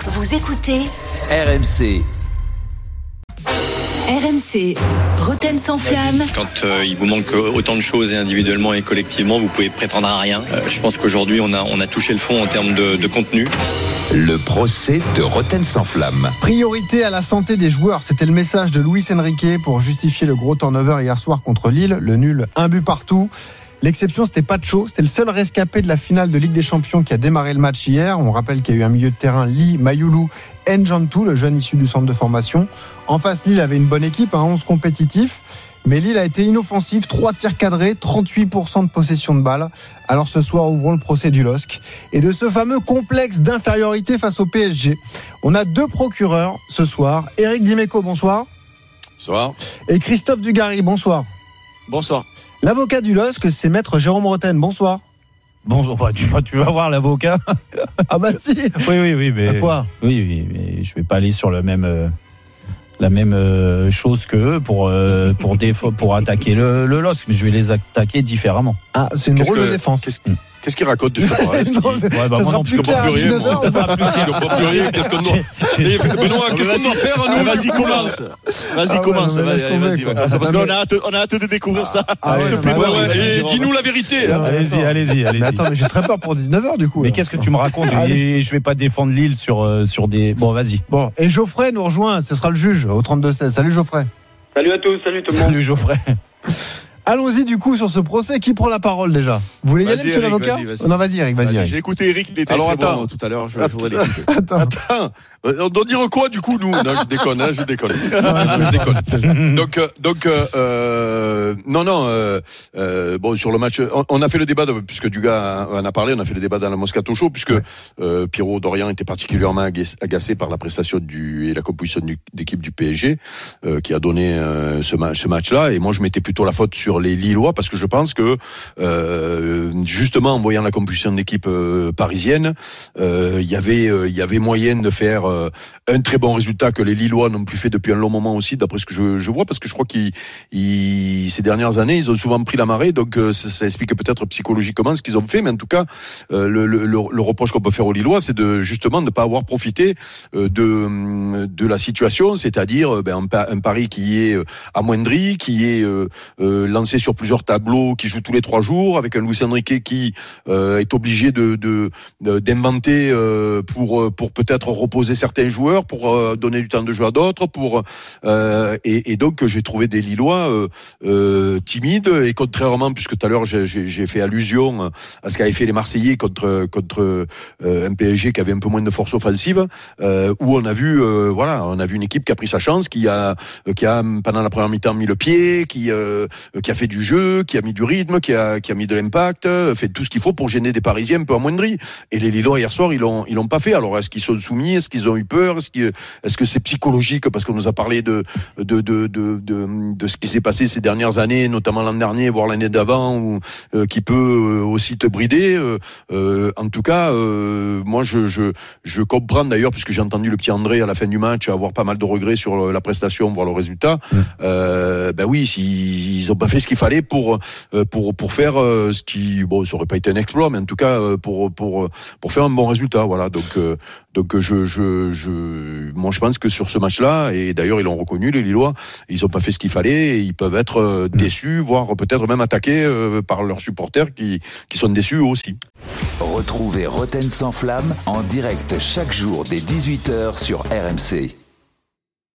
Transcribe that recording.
Vous écoutez RMC. RMC, Roten sans flamme. Quand il vous manque autant de choses et individuellement et collectivement, vous pouvez prétendre à rien. Je pense qu'aujourd'hui, on a touché le fond en termes de contenu. Le procès de Roten sans flamme. Priorité à la santé des joueurs, c'était le message de Luis Enrique pour justifier le gros turnover hier soir contre Lille, le nul, 1 but partout. L'exception, c'était Pacho, c'était le seul rescapé de la finale de Ligue des Champions qui a démarré le match hier. On rappelle qu'il y a eu un milieu de terrain, Lee Mayulu, Njantou, le jeune issu du centre de formation. En face, Lille avait une bonne équipe, 11 compétitifs. Mais Lille a été inoffensif, 3 tirs cadrés, 38% de possession de balle. Alors ce soir, ouvrons le procès du LOSC et de ce fameux complexe d'infériorité face au PSG. On a 2 procureurs ce soir. Éric Dimeco, bonsoir. Bonsoir. Et Christophe Dugarry, bonsoir. Bonsoir. L'avocat du LOSC, c'est maître Jérôme Roten, bonsoir. Bonjour, tu vas voir l'avocat. Ah bah si. Oui, mais quoi ? Oui, mais je vais pas aller sur la même chose que eux pour attaquer le LOSC, mais je vais les attaquer différemment. Ah, c'est une drôle de défense. Qu'est-ce qu'il raconte de ça? Moi non plus. Je comprends plus rien. Qu'est-ce qu'on doit Benoît, qu'est-ce qu'on doit faire nous? Vas-y, commence. Vas-y. Parce qu'on a hâte de découvrir ça. Et dis-nous la vérité. Allez-y. Mais attends, mais j'ai très peur pour 19h du coup. Mais qu'est-ce que tu me racontes? Je vais pas défendre Lille sur des... Bon, vas-y. Bon, et Geoffrey nous rejoint, ce sera le juge au 32-16. Salut Geoffrey. Salut à tous, salut tout le monde. Salut Geoffrey. Allons-y du coup sur ce procès. Qui prend la parole déjà? Vous voulez y aller, monsieur l'avocat? Non, vas-y Eric, vas-y. J'ai écouté Eric, il était très bon tout à l'heure. Je voudrais l'écouter. Attends, on doit dire quoi du coup nous? Non, je déconne. Bon, sur le match, on a fait le débat puisque Dugas en a parlé. On a fait le débat dans la Moscato Show puisque Pierrot Dorian était particulièrement agacé par la prestation et la composition d'équipe du PSG qui a donné ce match-là. Et moi, je mettais plutôt la faute sur les Lillois parce que je pense que justement en voyant la composition d'équipe parisienne, il y avait moyen de faire un très bon résultat que les Lillois n'ont plus fait depuis un long moment aussi, d'après ce que je vois, parce que je crois ces dernières années, ils ont souvent pris la marée, donc ça explique peut-être psychologiquement ce qu'ils ont fait, mais en tout cas, le reproche qu'on peut faire aux Lillois, c'est justement de ne pas avoir profité de la situation, c'est-à-dire un Paris qui est amoindri, qui est lancé sur plusieurs tableaux, qui joue tous les 3 jours, avec un Luis Enrique qui est obligé d'inventer pour peut-être reposer certains joueurs, pour donner du temps de jeu à d'autres, et donc j'ai trouvé des Lillois timides, et contrairement, puisque tout à l'heure j'ai fait allusion à ce qu'avaient fait les Marseillais contre un PSG qui avait un peu moins de force offensive, où on a vu une équipe qui a pris sa chance, qui a pendant la première mi-temps mis le pied, qui a fait du jeu, qui a mis du rythme, qui a mis de l'impact, fait tout ce qu'il faut pour gêner des Parisiens un peu amoindris. Et les Lillois hier soir, ils l'ont pas fait. Alors est-ce qu'ils sont soumis? Est-ce qu'ils ont eu peur? Est-ce que c'est psychologique parce qu'on nous a parlé de ce qui s'est passé ces dernières années, notamment l'an dernier, voire l'année d'avant, qui peut aussi te brider. En tout cas, moi je comprends d'ailleurs, puisque j'ai entendu le petit André à la fin du match avoir pas mal de regrets sur la prestation, voire le résultat. Oui, s'ils ont pas fait ce qu'il fallait pour faire ce qui, bon, ça aurait pas été un exploit, mais en tout cas pour faire un bon résultat, voilà. Donc moi je pense que sur ce match-là, et d'ailleurs ils l'ont reconnu, les Lillois, ils ont pas fait ce qu'il fallait, et ils peuvent être déçus, voire peut-être même attaqués par leurs supporters qui sont déçus aussi. Retrouvez Roten sans flamme en direct chaque jour dès 18h sur RMC.